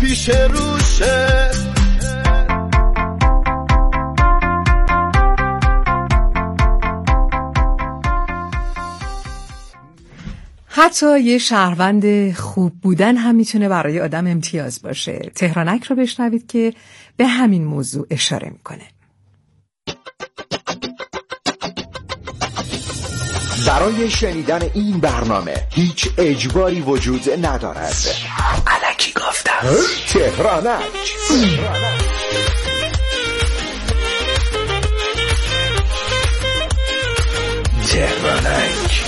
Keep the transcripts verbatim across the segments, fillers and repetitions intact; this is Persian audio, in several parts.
پیش روشه. حتی یه شهروند خوب بودن هم میتونه برای آدم امتیاز باشه. تهرانک رو بشنوید که به همین موضوع اشاره میکنه. برای شنیدن این برنامه هیچ اجباری وجود ندارد. الکی گفتم. تهرانک. تهرانک.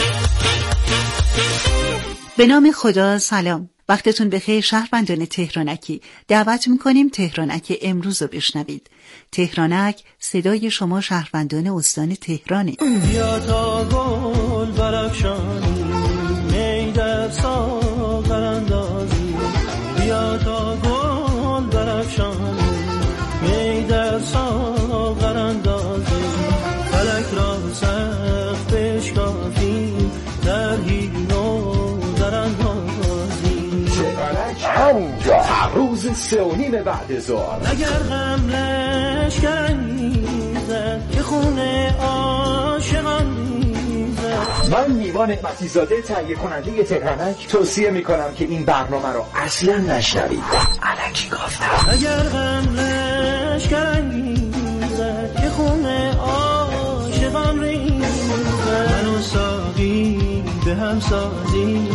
به نام خدا. سلام، وقتتون بخیر شهروندان تهرانکی. دعوت میکنیم تهرانک امروز رو بشنوید. تهرانک صدای شما شهروندان استان تهرانه. بیا تا گل برافشانی می در ساغر اندازی، بیا تا گل برافشانی می در ساغر اندازی، فلک را سخت بشکافی در هینو در اندازی. همینجا هر روز سه و نیم بعد ظهر. اگر غم لشکر میزد که خونه عاشقان میزد. من نیما نعمتی زاده تهیه کننده تهرانک توصیه میکنم که این برنامه رو اصلا نشنوید. الکی گفتم. اگر غم لشکر میزد که خونه عاشقان ریزد، من و ساقی به هم سازی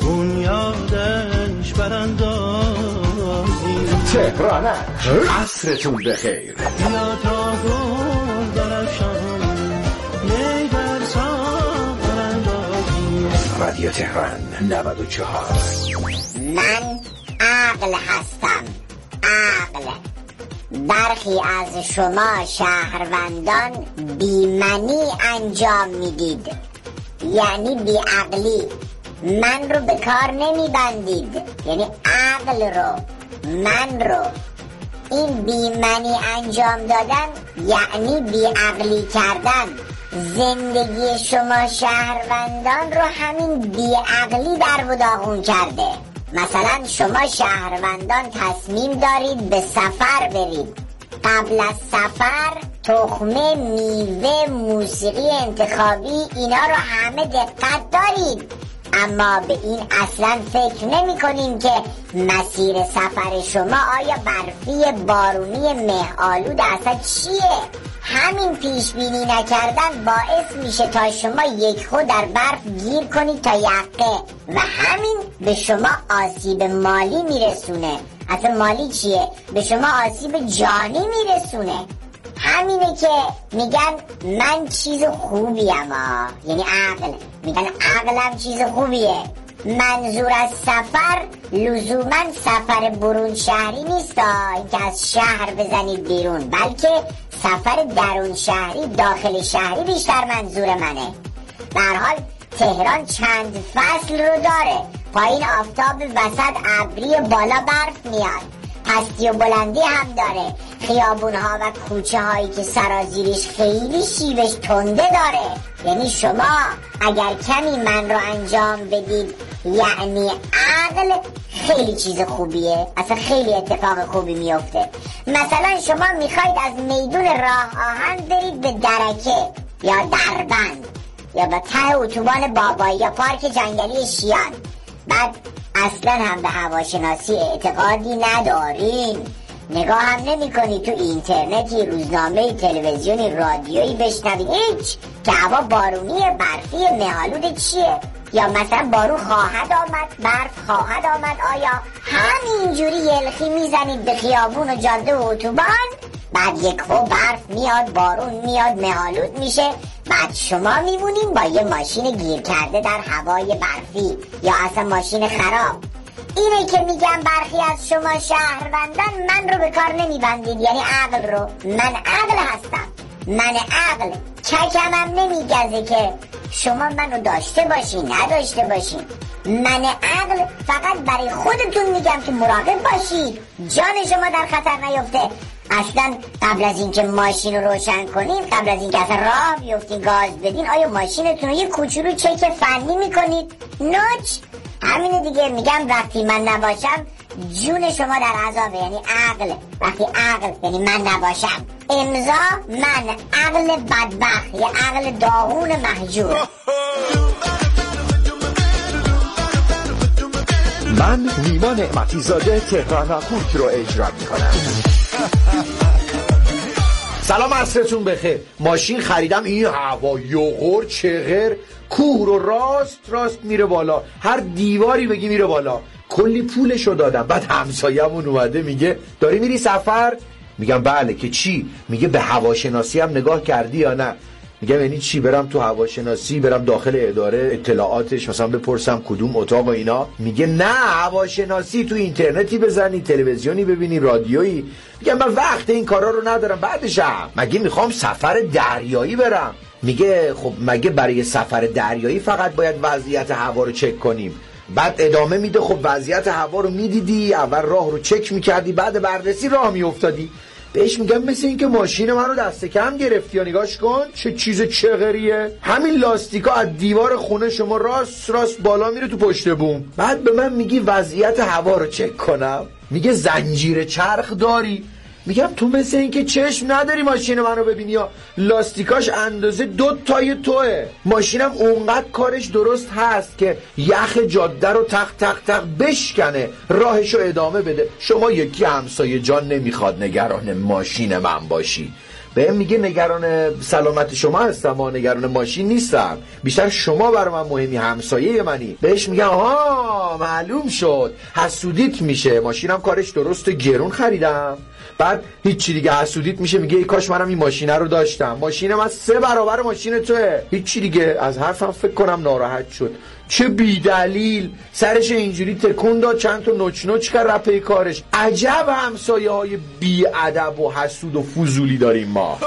بنیادش براندازی. تهرانک عصرتون بخیر. بیا تا گل درفشان می بر ساغر اندازی. رادیو تهران نود و چهار. من عقل هستم، عقل. برخی از شما شهروندان بیمنی انجام میدید، یعنی بیعقلی. من رو به کار نمیبندید، یعنی عقل رو، من رو. این بیمنی انجام دادن یعنی بیعقلی کردن. زندگی شما شهروندان رو همین بیعقلی در و داغون کرده. مثلا شما شهروندان تصمیم دارید به سفر برید. قبل از سفر تخمه، میوه، موسیقی انتخابی اینا رو همه دقت دارید، اما به این اصلا فکر نمی کنیم که مسیر سفر شما آیا برفی، بارونی، مه آلود اصلا چیه. همین پیش بینی نکردن باعث میشه تا شما یک خود در برف گیر کنید تا یقه و همین به شما آسیب مالی میرسونه. اصلا مالی چیه؟ به شما آسیب جانی میرسونه. همینه که میگن من چیز خوبیم ها، یعنی عقل. میگن عقلم چیز خوبیه. منظور از سفر لزوما سفر برون شهری نیست، اینکه از شهر بزنید بیرون، بلکه سفر درون شهری، داخل شهری بیشتر منظور منه. به هر حال تهران چند فصل رو داره. پایین آفتاب، وسط ابری، بالا برف میاد. پستی و بلندی هم داره. خیابونها و کوچه هایی که سرازیریش خیلی شیبش تنده داره. یعنی شما اگر کمی من رو انجام بدید یعنی عقل خیلی چیز خوبیه، اصلا خیلی اتفاق خوبی میفته. مثلا شما میخواید از میدون راه آهن برید به درکه یا دربند یا به ته اتوبان بابایی یا پارک جنگلی شیان، بعد اصلا هم به هواشناسی اعتقادی ندارین، نگاه هم نمی کنی تو اینترنتی، روزنامه، تلویزیونی، رادیویی بشنوید هیچ که هوا بارونی، برفی، مه‌آلود چیه، یا مثلا بارون خواهد آمد، برف خواهد آمد. آیا همینجوری یلخی میزنید به خیابون و جاده و اتوبان، بعد یک خو برف میاد، بارون میاد، مه‌آلود میشه، بعد شما میمونین با یه ماشین گیر کرده در هوای برفی یا اصلا ماشین خراب. اینه که میگم برخی از شما شهروندان من رو به کار نمیبندید، یعنی عقل رو. من عقل هستم، من عقل. چکمم نمیگزه که شما منو داشته باشین نداشته باشین. من عقل فقط برای خودتون میگم که مراقب باشید جان شما در خطر نیفته. اصلا قبل از اینکه ماشین رو روشن کنین، قبل از اینکه اصلا راه بیفتین گاز بدین، آیا ماشینتون رو یه کوچولو چک فنی میکنید؟ نوچ. همینه دیگه. میگم وقتی من نباشم جون شما در عذابه، یعنی عقل. وقتی عقل یعنی من نباشم، امضا من عقل بدبخت یا عقل داغون مهجور. من نیما نعمتی زاده تهران کوک رو اجرا میکنم. سلام عصرتون بخیر. ماشین خریدم، این هوا یوغور چغر، کوه رو راست راست میره بالا، هر دیواری بگی میره بالا. کلی پولشو دادم. بعد همسایه‌مون اومده میگه داری میری سفر؟ میگم بله. که چی؟ میگه به هواشناسی هم نگاه کردی یا نه؟ میگم یعنی چی؟ برم تو هواشناسی، برم داخل اداره اطلاعاتش مثلا بپرسم کدوم اتاق و اینا؟ میگه نه، هواشناسی تو اینترنتی بزنی، تلویزیونی ببینی، رادیویی. میگم من وقت این کارا رو ندارم. بعدشم مگه میخوام سفر دریایی برم. میگه خب مگه برای سفر دریایی فقط باید وضعیت هوا رو چک کنیم؟ بعد ادامه میده خب وضعیت هوا رو میدیدی، اول راه رو چک میکردی، بعد بررسی راه میافتادی. بهش میگم مثل این که ماشین من رو دست کم گرفتی. یا نگاش کن چه چیز چغریه، همین لاستیکا از دیوار خونه شما راست راست بالا میره تو پشت بوم. بعد به من میگی وضعیت هوا رو چک کنم. میگه زنجیر چرخ داری؟ میگم تو مثل این که چشم نداری ماشین منو ببینی، یا لاستیکاش اندازه دو تای توه. ماشینم اونقدر کارش درست هست که یخ جاده رو تق تق تق بشکنه، راهشو ادامه بده. شما یکی همسایه جان نمیخواد نگران ماشین من باشی. به میگه نگران سلامت شما هستم و نگران ماشین نیستم، بیشتر شما برای من مهمی، همسایه منی. بهش میگم آها معلوم شد، حسودیت میشه، ماشینم کارش درست، گرون خریدم. بعد هیچی دیگه حسودیت میشه. میگه ای کاش منم این ماشینه رو داشتم، ماشین من سه برابر ماشین توه. هیچی دیگه. از حرفم فکر کنم ناراحت شد. چه بی دلیل سرش اینجوری تکون داد، چند تا نوچ نوچ کرد رپه کارش. عجب همسایه های بی ادب و حسود و فضولی داریم ما.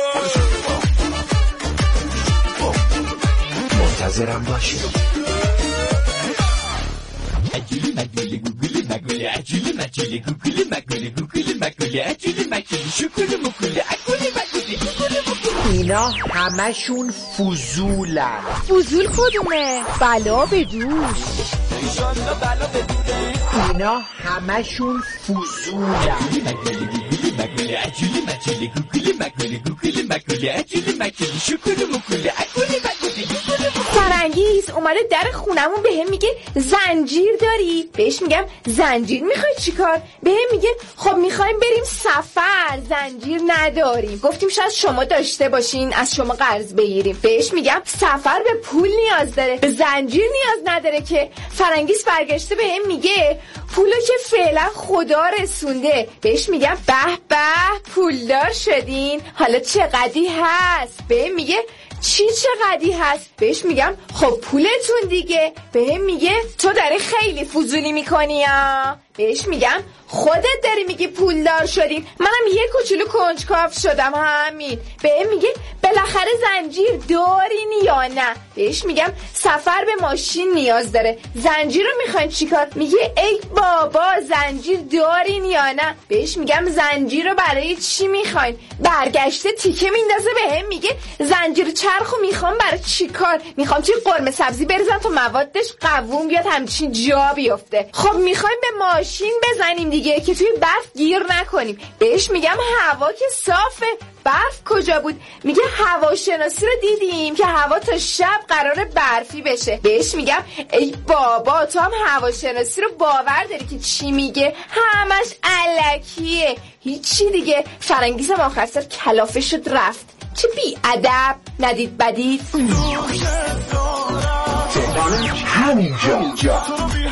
منتظرم باشید. عجلی مگولی گوگلی مگولی عجلی مجلی گوگلی مگولی گوگلی مگولی عجلی مجلی شکلی مگولی عجلی مگولی گوگلی مگولی. اینا همشون فضولن. فضول کدومه؟ بلا به دوش. ایشالله بلا به دوره. اینا همشون فضولن. مگولی گوگلی مگولی عجلی مجلی گوگلی مگولی گوگلی مگولی عجلی مجلی شکلی مگولی عجلی مگولی گوگلی. فرنگیز اومده در خونمون به هم میگه زنجیر داری؟ بهش میگم زنجیر میخوای چیکار؟ به هم میگه خب میخوایم بریم سفر، زنجیر نداریم. گفتیم شاید شما داشته باشین، از شما قرض بگیریم. بهش میگم سفر به پول نیاز داره، به زنجیر نیاز نداره که. فرنگیز برگشته به هم میگه پولو که فعلا خدا رسونده. بهش میگم به به پولدار شدین، حالا چقدی هست؟ به هم میگه چی چقدی هست؟ بهش میگم خب پولتون دیگه. بهم میگه تو داری خیلی فضولی میکنی ها. بهش میگم خودت داری میگی پولدار شدین، منم یه کوچولو کنجکاو شدم همین. بهم میگه بالاخره زنجیر دارین یا نه؟ بهش میگم سفر به ماشین نیاز داره، زنجیر رو میخواین چیکار؟ میگه ای بابا زنجیر دارین یا نه؟ بهش میگم زنجیر رو برای چی میخواین؟ برگشته تیکه میندازه بهم میگه زنجیر چرخو میخوام برای چیکار؟ میخوام توی قرمه سبزی بریزم تا موادش قووم بیاد همچین جا بیفته. خب میخوایم به ماشین بزنیم دیگه که توی برف گیر نکنیم. بهش میگم هوا که صافه، برف کجا بود؟ میگه هواشناسی رو دیدیم که هوا تا شب قراره برفی بشه. بهش میگم ای بابا تو هم هواشناسی رو باور داری که چی میگه؟ همش الکیه، هیچی دیگه. فرنگیزم آخر سر کلافه شد رفت. چه بی ادب، ندید بدید. همینجا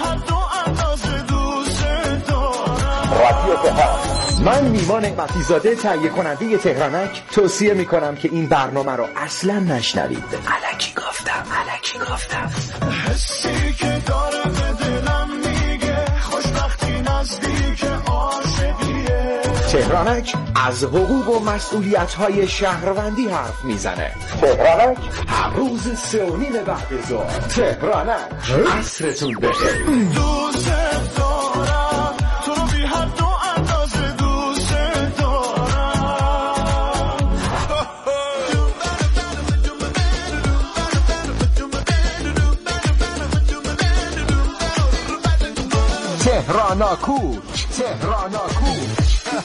رادیو تهران. من نیما نعمتی زاده تهیه کننده تهرانک توصیه میکنم که این برنامه رو اصلا نشنوید. الکی گفتم الکی گفتم. حسی که داره به دلم میگه خوشبختی نزدیک عاشقیه. تهرانک از حقوق و مسئولیت‌های شهروندی حرف میزنه. تهرانک هر روز سه و نیم بعد ظهر. تهرانک عصرتون بخیر. دوست دارم تو رو بی حد و اندازه دوست دارم. تهران تهرانا کوچ تهرانا کوچ.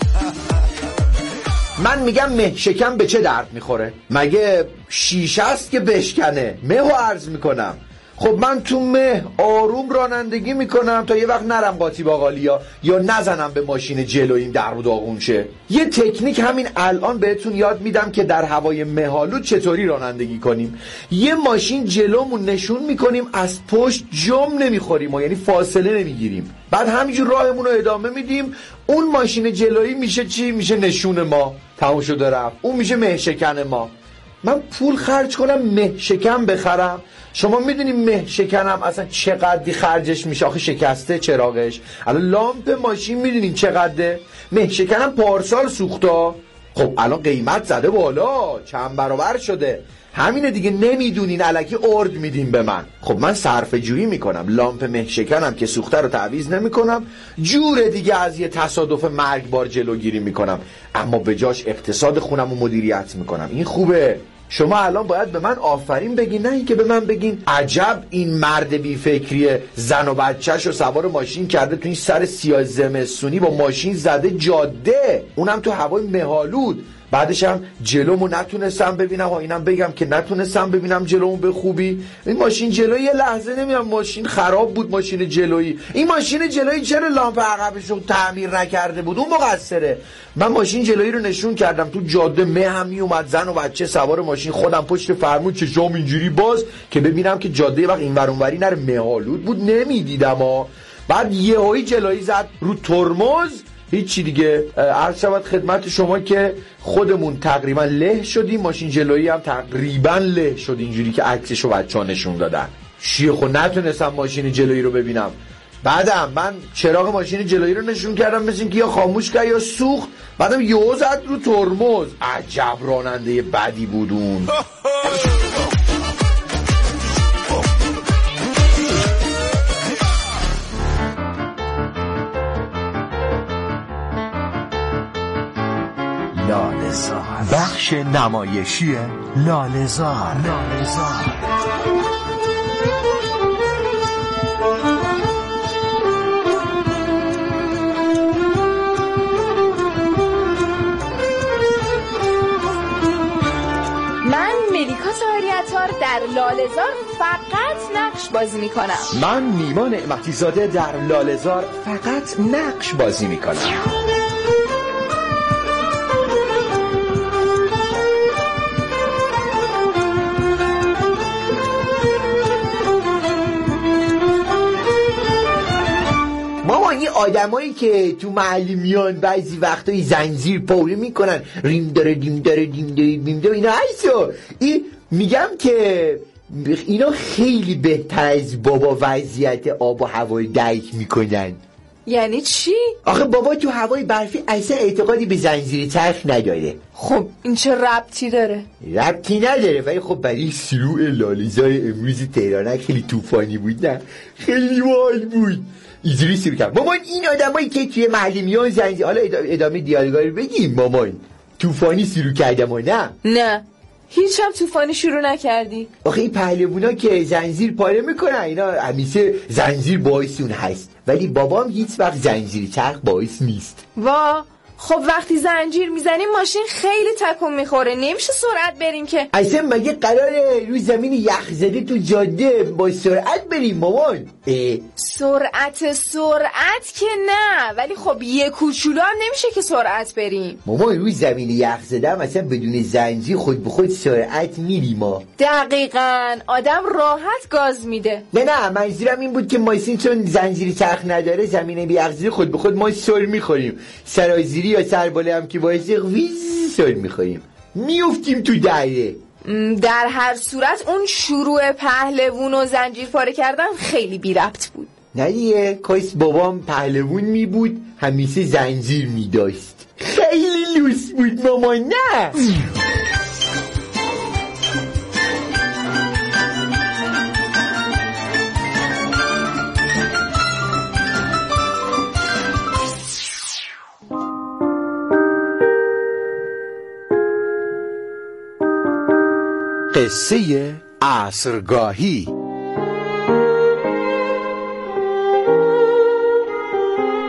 من میگم مه شکم به چه درد میخوره؟ مگه شیشه است که بشکنه؟ مهو عرض میکنم. خب من تو مه آروم رانندگی میکنم تا یه وقت نرم قاطی باقالیا یا نزنم به ماشین جلوییم در و داغون شه. یه تکنیک همین الان بهتون یاد میدم که در هوای مه‌آلود چطوری رانندگی کنیم. یه ماشین جلومون نشون میکنیم، از پشت جم نمیخوریم و یعنی فاصله نمیگیریم، بعد همینجور راهمون رو ادامه میدیم. اون ماشین جلویی میشه چی؟ میشه نشون ما، تموم شده رفت. اون میشه مه شکن ما. من پول خرج کنم مه شکن بخرم؟ شما میدونیم مه شکنم اصلا چقدر خرجش میشه؟ آخه شکسته چراغش. الان لامپ ماشین میدونین چقدره؟ مه شکنم پارسال سوختا. خب الان قیمت زده بالا، چند برابر شده. همینه دیگه، نمیدونین، الکی ارد میدین به من. خب من صرفه جویی میکنم، لامپ مه شکنم که سوخته رو تعویض نمیکنم، جور دیگه از یه تصادف مرگبار جلوگیری میکنم، اما به جاش اقتصاد خونم رو مدیریت میکنم. این خوبه. شما الان باید به من آفرین بگین، نه اینکه به من بگین عجب این مرد بی فکریه، زن و بچه‌شو سوار ماشین کرده تو این سر سیاه زمستونی با ماشین زده جاده، اونم تو هوای مه‌آلود. بعدش هم جلومو نتونستم ببینم، ها اینم بگم که نتونستم ببینم جلومو به خوبی. این ماشین جلویی یه لحظه نمیام، ماشین خراب بود. ماشین جلویی، این ماشین جلویی چرا لامپ عقبشو تعمیر نکرده بود؟ اون مقصره. من ماشین جلویی رو نشون کردم تو جاده، مه هم می اومد، زن و بچه سوار ماشین، خودم پشت فرمون چشام اینجوری باز که ببینم که جاده وقت اینور اونوری نره. مه‌آلود بود نمیدیدم ها. بعد یهویی جلویی زد رو ترمز، هیچی دیگه. عرض شود خدمت شما که خودمون تقریبا له شدیم، ماشین جلویی هم تقریبا له شد، اینجوری که عکسشو بچه‌ها نشون دادن. شیخو نتونستم ماشین جلویی رو ببینم. بعدم من چراغ ماشین جلویی رو نشون کردم، مثل اینکه یا خاموش کرد یا سوخت. بعدم یهو زد رو ترمز. عجب راننده بدی بود اون. لاله‌زار، بخش نمایشی لاله‌زار. لاله‌زار من ملیکا طاهری عطار در لاله‌زار فقط نقش بازی میکنم. من نیما نعمتی زاده در لاله‌زار فقط نقش بازی میکنم. ماما این آدمایی که تو محل میان بعضی وقتایی زنجیر پاره میکنن، ریم داره دیم داره دیم داره دیم داره، اینا هستو. این میگم که اینا خیلی بهتر از بابا وضعیت آب و هوای درک میکنن. یعنی چی؟ آخه بابا تو هوای برفی اصلا اعتقادی به زنجیر چرخ نداره. خب این چه ربطی داره؟ ربطی نداره، ولی خب برای شروع لاله‌زار امروز تهرانک خیلی طوفانی بود، نه خیلی وال بود. اینجوری شروع کرد. مامان این آدمایی که توی محل میان زنجیر، حالا ادامه دیالوگا رو بگیم مامان. طوفانی شروع کردم و نه نه هیچ هم طوفانی شروع نکردی. آخه این پهلوونا که زنجیر پاره میکنن اینا همیشه زنجیر باعثون هست، ولی بابام هیچ وقت زنجیر چرخ باعث نیست. وا خب وقتی زنجیر میزنیم ماشین خیلی تکون میخوره، نمیشه سرعت بریم که. اصلا مگه قراره روی زمین یخزده تو جاده با سرعت بریم مامان؟ سرعت سرعت که نه، ولی خب یه کوچولو هم نمیشه که سرعت بریم مامان. روی زمین یخزده هم اصلا بدون زنجیر خود به خود سرعت میریم ما. دقیقاً آدم راحت گاز میده. نه نه منظورم این بود که ماشین چون زنجیر چرخ نداره، زمین یخزده خود به خود ما سر میخوریم، سرازیری یا سرباله هم که باعث ویز سر میخوریم، میافتیم تو دایره. در هر صورت اون شروع پهلوون و زنجیر پاره کردن خیلی بی ربط بود. نه دیگه، کاش بابام پهلوون می بود همیشه زنجیر می داشت. خیلی لوس بود مامان. نه قصه عصرگاهی.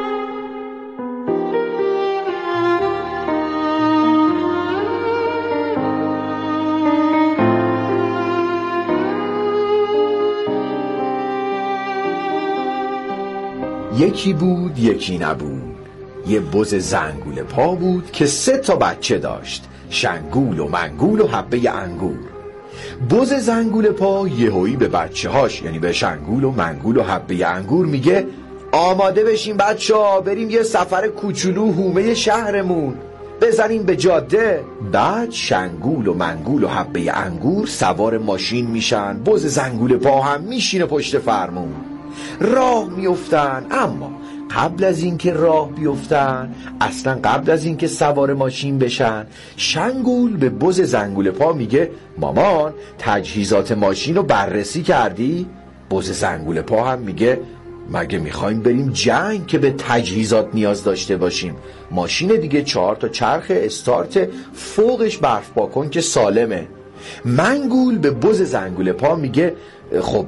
یکی بود یکی نبود، یه بز زنگول پا بود که سه تا بچه داشت، شنگول و منگول و حبه انگور. بز زنگول پا یهویی به بچه هاش، یعنی به شنگول و منگول و حبه انگور میگه آماده بشین بچه ها، بریم یه سفر کوچولو حومه شهرمون، بزنیم به جاده. بعد شنگول و منگول و حبه انگور سوار ماشین میشن، بز زنگول پا هم میشینه پشت فرمون. راه میافتن، اما قبل از اینکه راه بیفتن، اصلا قبل از اینکه سوار ماشین بشن، شنگول به بز زنگول پا میگه مامان تجهیزات ماشین رو بررسی کردی؟ بز زنگول پا هم میگه مگه میخوایم بریم جنگ که به تجهیزات نیاز داشته باشیم؟ ماشین دیگه چهار تا چرخ استارت، فوقش برف پاکن که سالمه. منگول به بز زنگول پا میگه خب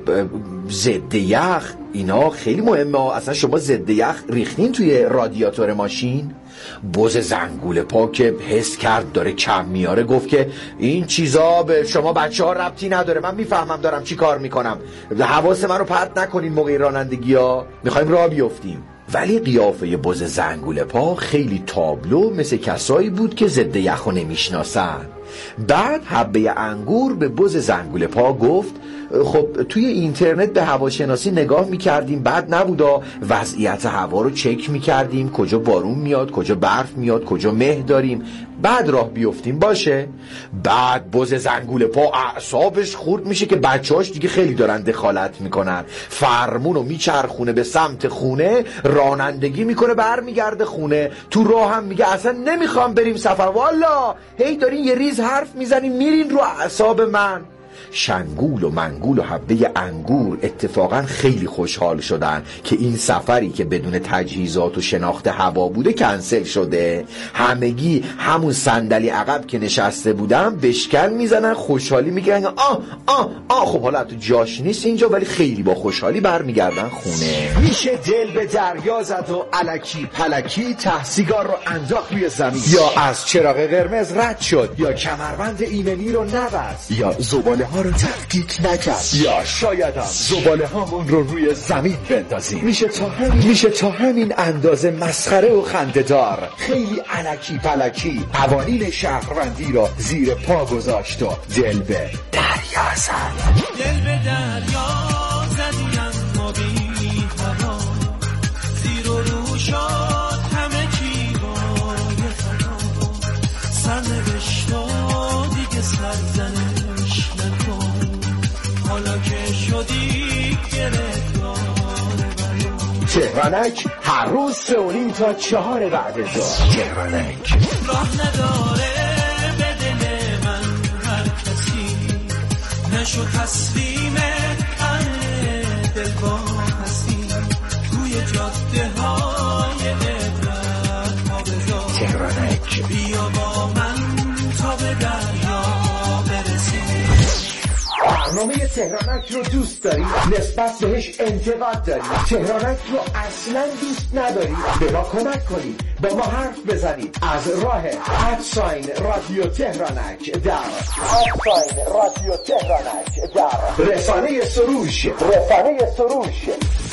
ضد یخ اینا خیلی مهمه، اصلا شما ضد یخ ریختین توی رادیاتور ماشین؟ بز زنگول پا که حس کرد داره کم میاره گفت که این چیزا به شما بچه ها ربطی نداره، من میفهمم دارم چی کار میکنم، حواس من رو پرت نکنین موقع رانندگی ها، میخوایم راه بیفتیم. ولی قیافه بز زنگول پا خیلی تابلو، مثل کسایی بود که ضد یخو نمیشناسن. بعد حبه انگور به بز زنگول پا گفت خب توی اینترنت به هواشناسی نگاه میکردیم، بعد نبودا، وضعیت هوا رو چک میکردیم، کجا بارون میاد، کجا برف میاد، کجا مه داریم، بعد راه بیفتیم باشه. بعد بز زنگول پا اعصابش خورد میشه که بچه‌هاش دیگه خیلی دارن دخالت میکنن، فرمونو میچرخونه به سمت خونه، رانندگی میکنه برمیگرده خونه، تو راه هم میگه اصلا نمیخوام بریم سفر، والا هی دارین یه ریز حرف میزنین میرین رو اعصاب من. شنگول و منگول و حبه انگور اتفاقا خیلی خوشحال شدن که این سفری که بدون تجهیزات و شناخت هوا بوده کنسل شده. همگی همون صندلی عقب که نشسته بودن بشکن میزنن، خوشحالی میگن آه آه آه خب حالا تو جاش نیست اینجا، ولی خیلی با خوشحالی برمیگردن خونه. میشه دل به دریا زد و الکی پلکی ته سیگار رو انداخت روی زمین، یا از چراغ قرمز رد شد، یا کمربند ایمنی رو نبست، یا زباله ها رو تفکیک نکرد، یا شاید هم زباله هامون رو روی زمین بندازیم. میشه تا همین میشه تا همین اندازه مسخره و خنده‌دار خیلی الکی پلکی قوانین شهروندی رو زیر پا گذاشت و دل به دریا زد. دل به دریا زدی اما بی هوا، زیر و رو شد همه چی بای خدا، سرنوشتا دیگه سرزنش نکن، حالا که شدی گرفتار بلا. تهرانک هر روز سه و نیم تا چهار بعد ظهر. تهرانک راه نداره به دل من هر کسی، نشو تسلیم اهل دل با هستی، توی جاده های عبرت ها بذار. تهرانک بیا با من تا به دریا برسیم. برنامه تهرانک رو دوست داری؟ نسبت بهش انتقاد داری؟ تهرانک رو اصلا دوست نداری؟ به ما کمک کنی، با ما حرف بزنید از راه ادساین رادیو تهرانک در ادساین رادیو تهرانک در رسانه سروش رسانه سروش.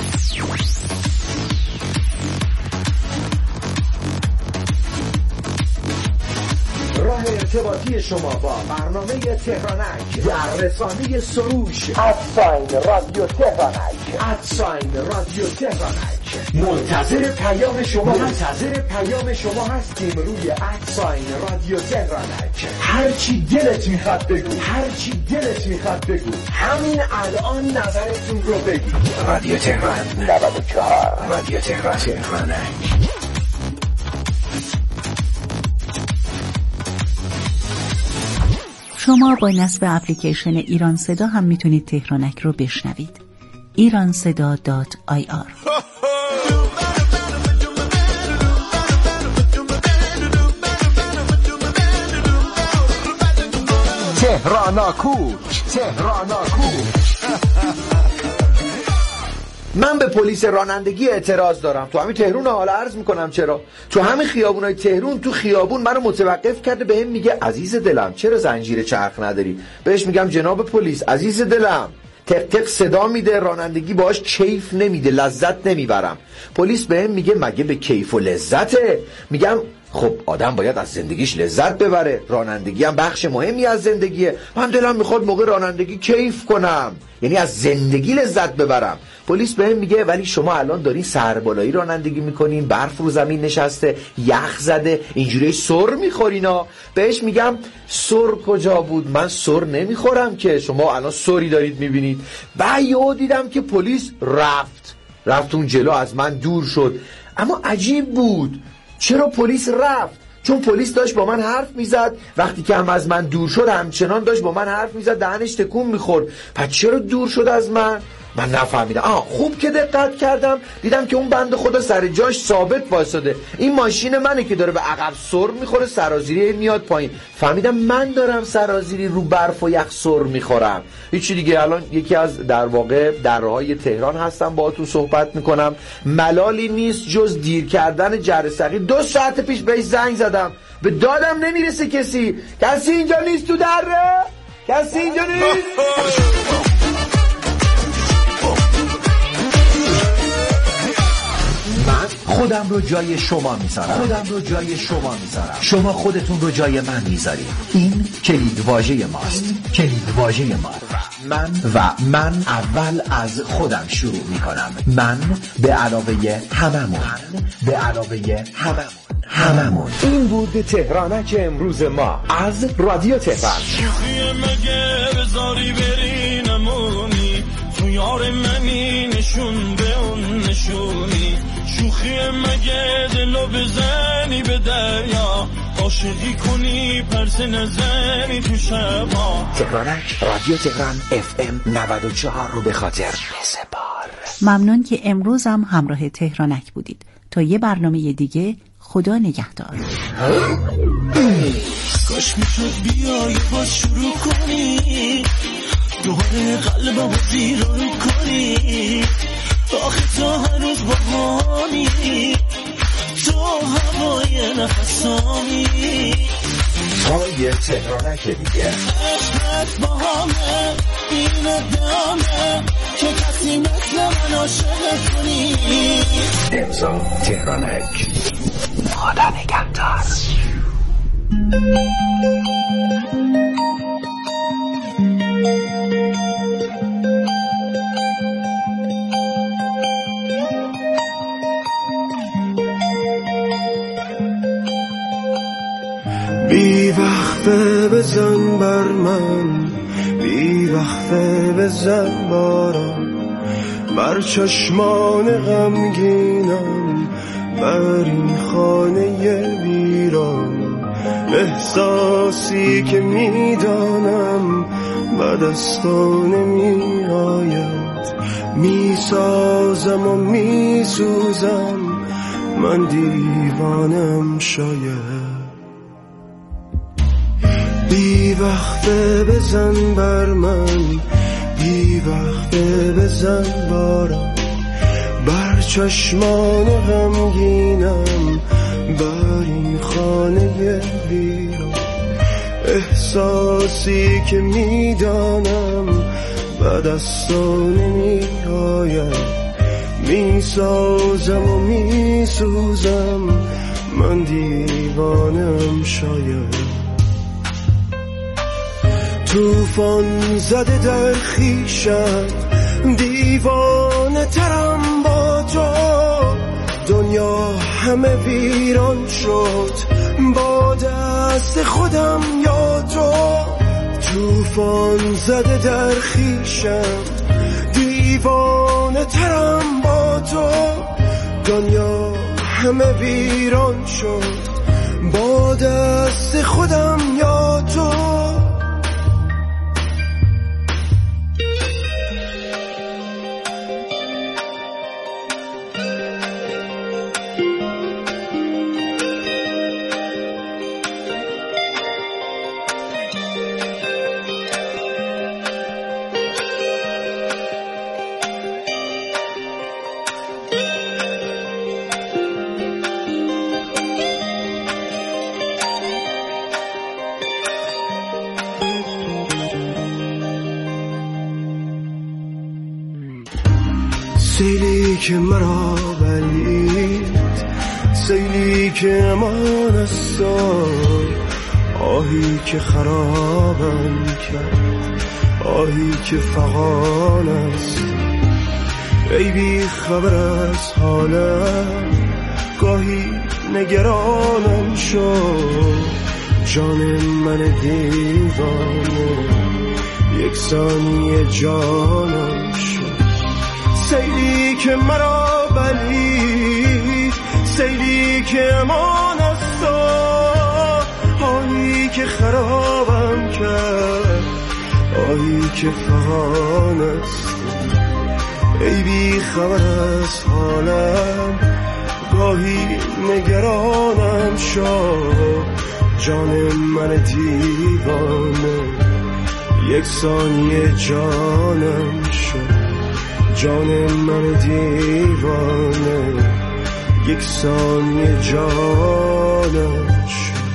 راه ارتباطی شما با برنامه تهرانک در رسانه سروش ادساین رادیو تهرانک ادساین رادیو تهرانک. منتظر پیام شما منتظر پیام شما هستیم روی ادساین رادیو تهرانک. هرچی دلت میخواد بگو، هرچی دلت میخواد بگو، همین الان نظرتون رو بگید. رادیو تهران نود و چهار رادیو تهران تهرانک. شما با نصب اپلیکیشن ایران صدا هم میتونید تهرانک رو بشنوید. ایران صدا دات آی آر. تهراناکوچ تهراناکوچ. من به پلیس رانندگی اعتراض دارم. تو همین تهران حالا عرض میکنم چرا. تو همین خیابونای تهران، تو خیابون منو متوقف کرده، بهم به میگه عزیز دلم چرا زنجیر چرخ نداری؟ بهش میگم جناب پلیس عزیز دلم تق تق صدا میده، رانندگی باهاش کیف نمیده، لذت نمیبرم. پلیس بهم میگه مگه به کیف و لذته؟ میگم خب آدم باید از زندگیش لذت ببره، رانندگی هم بخش مهمی از زندگیه. من دلم میخواد موقع رانندگی کیف کنم، یعنی از زندگی لذت ببرم. پلیس بهم میگه ولی شما الان دارین سربالایی رانندگی میکنین، برف رو زمین نشسته، یخ زده، اینجوری سر میخورینا. بهش میگم سر کجا بود؟ من سر نمیخورم که، شما الان سری دارید میبینید. بعد یهو دیدم که پلیس رفت رفت اون جلو، از من دور شد. اما عجیب بود، چرا پلیس رفت؟ چون پلیس داشت با من حرف میزد، وقتی که هم از من دور شد همچنان داشت با من حرف میزد، دهنش تکون میخورد. پس چرا دور شد از من؟ من نفهمیدم. آه خوب که دقت کردم دیدم که اون بند خدا سر جاش ثابت وایساده، این ماشین منه که داره به عقب سر میخوره، سرازیری میاد پایین. فهمیدم من دارم سرازیری رو برف و یخ سر میخورم. هیچی دیگه. الان یکی از در واقع درهای تهران هستم باهاتون صحبت میکنم. ملالی نیست جز دیر کردن جرثقیل. دو ساعت پیش بهش زنگ زدم، به دادم نمیرسه. کسی کسی اینجا نیست تو دره؟ کسی اینجا نیست؟ خودم رو جای شما میذارم خودم رو جای شما میذارم شما خودتون رو جای من میذارید. این کلید واژه ماست. کلید واژه ما من و من اول از خودم شروع میکنم. من به علاوه هممون به علاوه هممون هممون این بود تهرانک امروز ما از رادیو تهران. مگه بذاری بری نمونی تو یار منی، نشون به اون نشونی. شوخی مگه دلو بزنی به دریا، عاشقی کنی پرس نزنی تو شبا. تهرانک رادیو تهران اف ام نود و چهار رو به خاطر بسپار. ممنون که امروز هم همراه تهرانک بودید. تا یه برنامه دیگه، خدا نگهدار. کاش میشد بیای باز شروع کنی، دوباره قلبم رو بیرون کنی. آخه تو هنوز بهانی، تو هوای نفسانی. پای تهرانک دیگه عشقت با همه این دامه که کسی مثل من عاشق کنی. امضا تهرانک. خدا نگهدار. بی وقفه بزن بر من، بی وقفه بزن بارم، بر چشمان غمگینم، بر این خانه ویران. احساسی که میدانم بعد از تو نمی آید، میسازم و میسوزم، من دیوانم شاید. بی وقفه بزن بر من، بی وقفه بزن بارم، بر چشمان غمگینم، بر این خانه ویران. احساسی که میدانم بعد از تو نمی آید، میسازم و میسوزم، من دیوانم شاید. توفان زده در خیشم، دیوانه ترم با تو، دنیا همه ویران شد با دست خودم یا تو. توفان زده در خیشم، دیوانه ترم با تو، دنیا همه ویران شد با دست خودم یا تو. سیلی که مرا بلید، سیلی که امان است، آهی که خرابم کرد، آهی که فغان است. ای بی خبر از حالم، گاهی نگرانم شد، جان من دیوانه یک ثانیه جانم شد. سیلی که مرا بلید، سیلی که امان است، آهی که خرابم کرد، آهی که فغان است. ای بی خبر از حالم، گاهی نگرانم شد، جان من دیوانه یک ثانیه جانم شد، جان من دیوانه یک ثانیه جانم شد.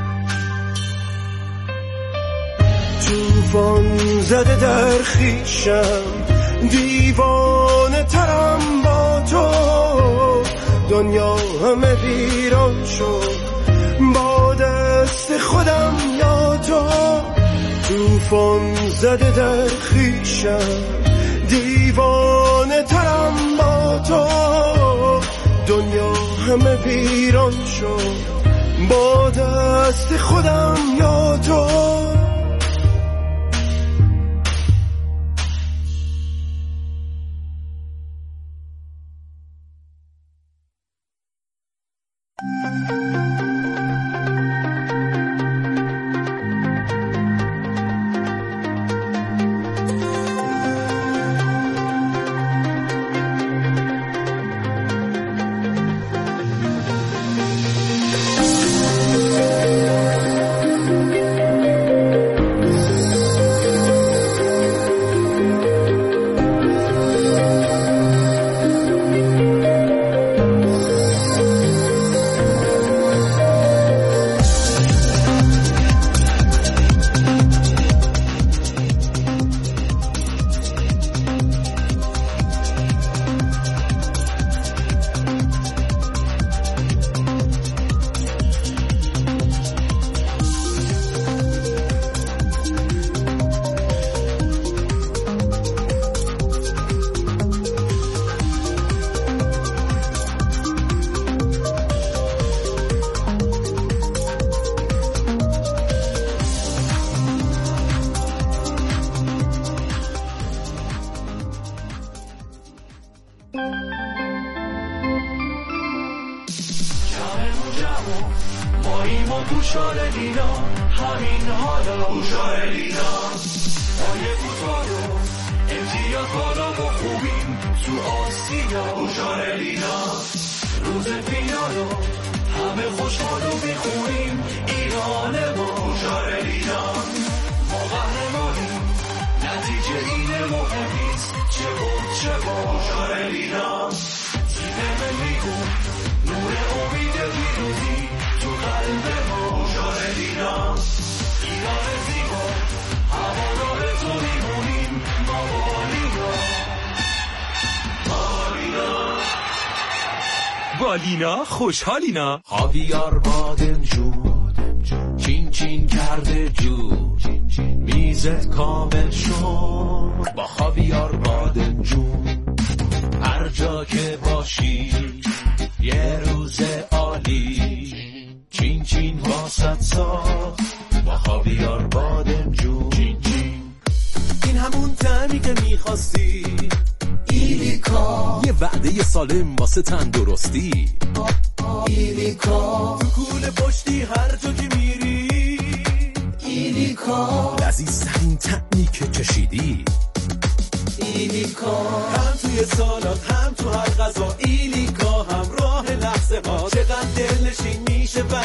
توفان زده در خویشم، دیوانه ترم با تو، دنیا همه ویران شد با دست خودم یا تو. توفان زده در خویشم، دیوانه ترم با تو، دنیا همه ویران شد با دست خودم یا تو. بالینا خوشحالینا، خاویار بادمجون چین چین کرده جون، میزت کامل شد با خاویار بادمجون. هر جا که باشی یه روز عالی، چین چین واسط ساخت با خاویار بادمجون. چین چین این همون طعمی که میخواستی، ایلیکا یه وعده سالم واسه تندرستی. ایلیکا تو کوله پشتی هر جا که میری، ایلیکا لذیذترین طعمی که چشیدی. ایلیکا هم توی سالات هم تو هر غذا، ایلیکا همراه لحظه ها، چقدر دلنشین میشه